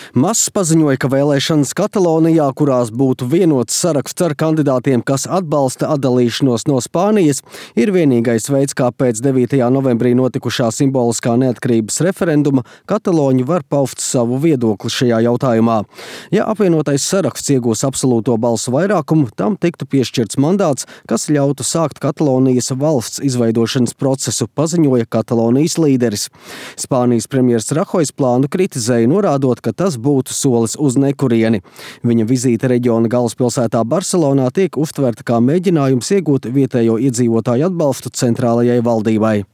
Mazs paziņoja, ka vēlēšanas Katalonijā, kurās būtu vienots saraksts ar kandidātiem, kas atbalsta atdalīšanos no Spānijas, ir vienīgais veids, kā pēc 9. novembrī notikušā simboliskā neatkarības referenduma kataloņi var paust savu viedokli šajā jautājumā. Ja apvienotais saraksts iegūs absolūto balsu vairākumu, tam tiktu piešķirts mandāts, kas ļautu sākt Katalonijas valsts izveidošanas procesu, paziņoja Katalonijas līderis. Spānijas premjers Rahojs plānu kritizēja, norādot, ka tas būtu solis uz nekurieni. Viņa vizīte reģiona galvaspilsētā Barcelonā tiek uztverta kā mēģinājums iegūt vietējo iedzīvotāju atbalstu centrālajai valdībai.